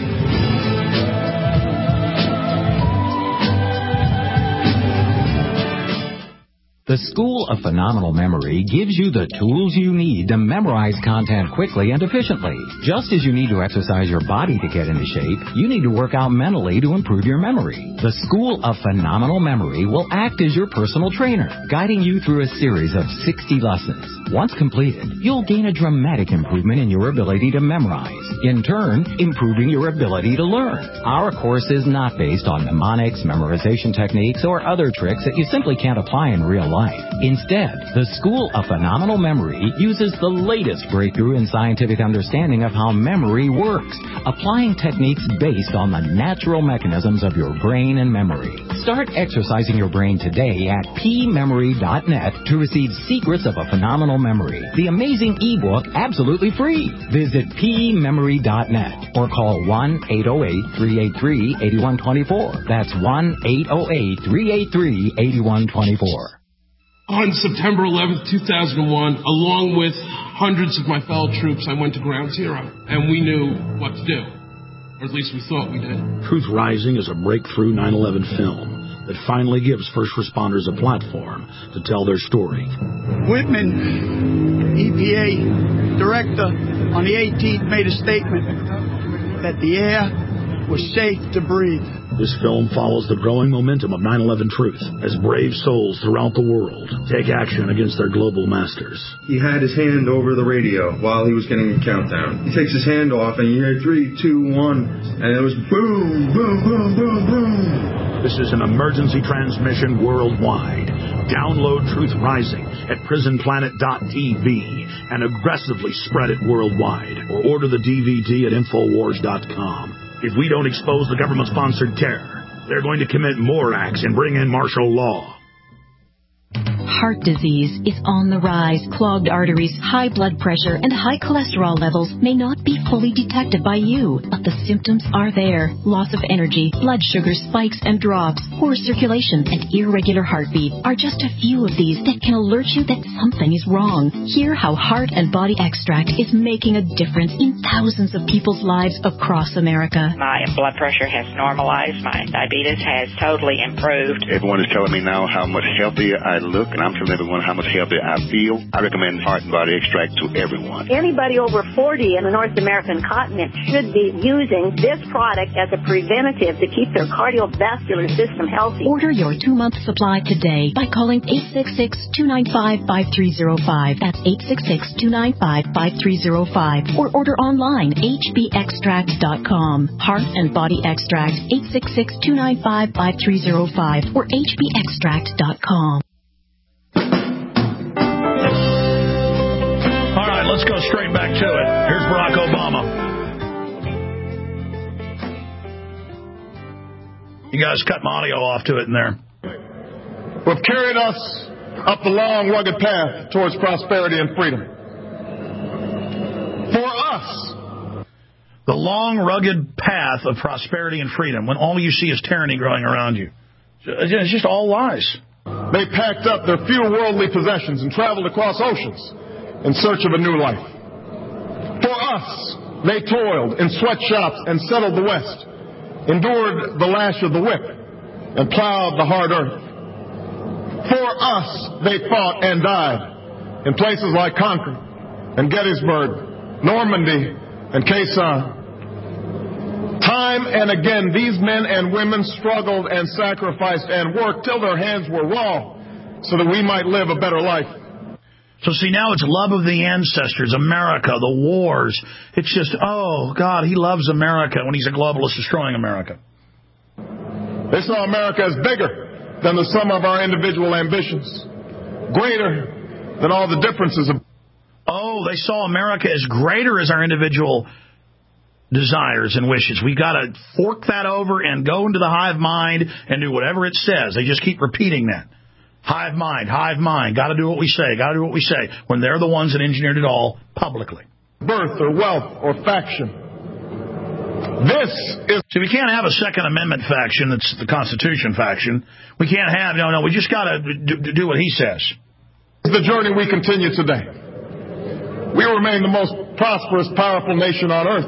The School of Phenomenal Memory gives you the tools you need to memorize content quickly and efficiently. Just as you need to exercise your body to get into shape, you need to work out mentally to improve your memory. The School of Phenomenal Memory will act as your personal trainer, guiding you through a series of sixty lessons. Once completed, you'll gain a dramatic improvement in your ability to memorize, in turn, improving your ability to learn. Our course is not based on mnemonics, memorization techniques, or other tricks that you simply can't apply in real life. Instead, the School of Phenomenal Memory uses the latest breakthrough in scientific understanding of how memory works, applying techniques based on the natural mechanisms of your brain and memory. Start exercising your brain today at p memory dot net to receive Secrets of a Phenomenal Memory, the amazing ebook absolutely free. Visit p memory dot net or call one eight oh eight, three eight three, eight one two four. That's one eight oh eight, three eight three, eight one two four. On September eleventh, two thousand one, along with hundreds of my fellow troops, I went to Ground Zero, and we knew what to do. Or at least we thought we did. Truth Rising is a breakthrough nine eleven film that finally gives first responders a platform to tell their story. Whitman, E P A director, on the eighteenth made a statement that the air was safe to breathe. This film follows the growing momentum of nine eleven truth as brave souls throughout the world take action against their global masters. He had his hand over the radio while he was getting a countdown. He takes his hand off and you hear three, two, one, and it was boom, boom, boom, boom, boom. This is an emergency transmission worldwide. Download Truth Rising at prison planet dot t v and aggressively spread it worldwide, or order the D V D at infowars dot com. If we don't expose the government-sponsored terror, they're going to commit more acts and bring in martial law. Heart disease is on the rise. Clogged arteries, high blood pressure, and high cholesterol levels may not be fully detected by you, but the symptoms are there. Loss of energy, blood sugar spikes and drops, poor circulation, and irregular heartbeat are just a few of these that can alert you that something is wrong. Hear how Heart and Body Extract is making a difference in thousands of people's lives across America. My blood pressure has normalized. My diabetes has totally improved. Everyone is telling me now how much healthier I look, and I'm telling everyone how much healthier I feel. I recommend Heart and Body Extract to everyone. Anybody over forty in the North American continent should be using this product as a preventative to keep their cardiovascular system healthy. Order your two-month supply today by calling eight six six, two nine five, five three zero five. That's eight six six, two nine five, five three zero five. Or order online, h b extract dot com. Heart and Body Extract, eight six six, two nine five, five three zero five or h b extract dot com. All right, let's go straight back to it. Here's Barack Obama. You guys cut my audio off to it in there. Who have carried us up the long, rugged path towards prosperity and freedom. For us. The long, rugged path of prosperity and freedom, when all you see is tyranny growing around you. It's just all lies. They packed up their few worldly possessions and traveled across oceans in search of a new life. For us, They toiled in sweatshops and settled the West, endured the lash of the whip, and plowed the hard earth. For us, they fought and died in places like Concord and Gettysburg, Normandy, and Quai Sam. Time and again, these men and women struggled and sacrificed and worked till their hands were raw so that we might live a better life. So see, now it's love of the ancestors, America, the wars. It's just, oh, God, he loves America when he's a globalist destroying America. They saw America as bigger than the sum of our individual ambitions, greater than all the differences of... Oh, they saw America as greater as our individual desires and wishes. We've got to fork that over and go into the hive mind and do whatever it says. They just keep repeating that. Hive mind, hive mind, got to do what we say, got to do what we say, when they're the ones that engineered it all publicly. Birth or wealth or faction. This is... See, we can't have a Second Amendment faction that's the Constitution faction. We can't have, no, no, we just got to do, do what he says. The journey we continue today. We remain the most prosperous, powerful nation on earth.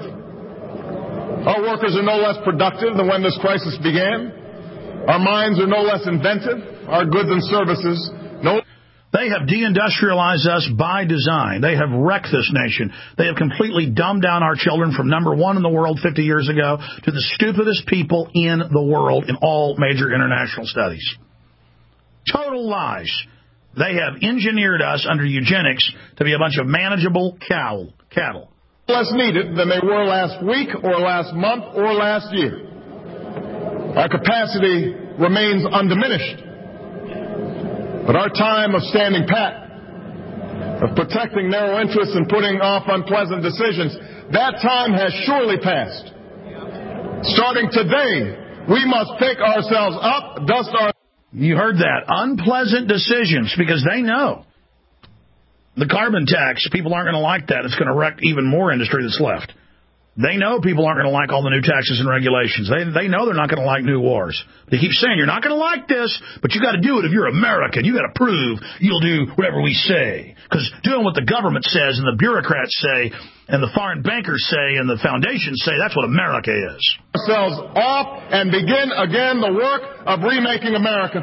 Our workers are no less productive than when this crisis began. Our minds are no less inventive. Our goods and services, no... They have deindustrialized us by design. They have wrecked this nation. They have completely dumbed down our children from number one in the world fifty years ago to the stupidest people in the world in all major international studies. Total lies. They have engineered us under eugenics to be a bunch of manageable cow, cattle. Less needed than they were last week or last month or last year. Our capacity remains undiminished. But our time of standing pat, of protecting narrow interests and putting off unpleasant decisions, that time has surely passed. Starting today, we must pick ourselves up, dust our... You heard that. Unpleasant decisions, because they know. The carbon tax, people aren't going to like that. It's going to wreck even more industry that's left. They know people aren't going to like all the new taxes and regulations. They they know they're not going to like new wars. They keep saying, you're not going to like this, but you got to do it if you're American. You got to prove you'll do whatever we say. Because doing what the government says and the bureaucrats say and the foreign bankers say and the foundations say, that's what America is. Ourselves off and begin again the work of remaking America.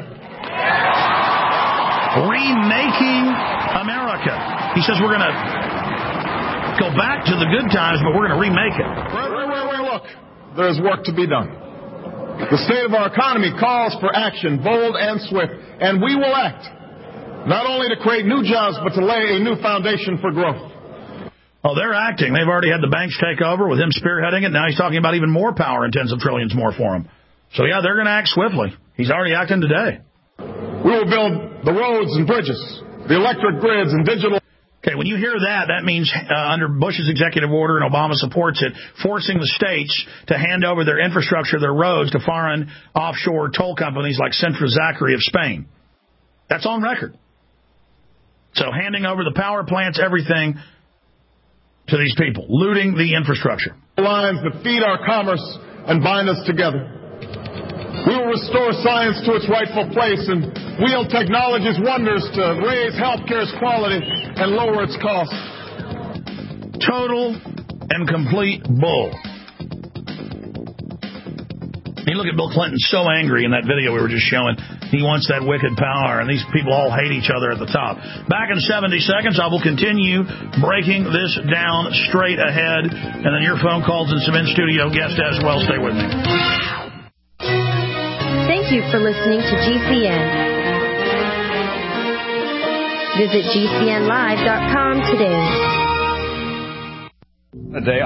Remaking America. He says we're going to go back to the good times, but we're going to remake it. Wait, wait, wait, wait, look. There's work to be done. The state of our economy calls for action, bold and swift, and we will act, not only to create new jobs, but to lay a new foundation for growth. Oh, they're acting. They've already had the banks take over with him spearheading it. Now he's talking about even more power-intensive trillions more for them. So, yeah, they're going to act swiftly. He's already acting today. We will build the roads and bridges, the electric grids and digital... Okay, when you hear that, that means uh, under Bush's executive order, and Obama supports it, forcing the states to hand over their infrastructure, their roads, to foreign offshore toll companies like Centro Zachary of Spain. That's on record. So handing over the power plants, everything, to these people, looting the infrastructure. Lines that feed our commerce and bind us together. We will restore science to its rightful place and wield technology's wonders to raise healthcare's quality and lower its costs. Total and complete bull. You look at Bill Clinton, so angry in that video we were just showing. He wants that wicked power, and these people all hate each other at the top. Back in seventy seconds, I will continue breaking this down straight ahead, and then your phone calls and some in-studio guests as well. Stay with me. Thank you for listening to G C N. Visit G C N live dot com today. A day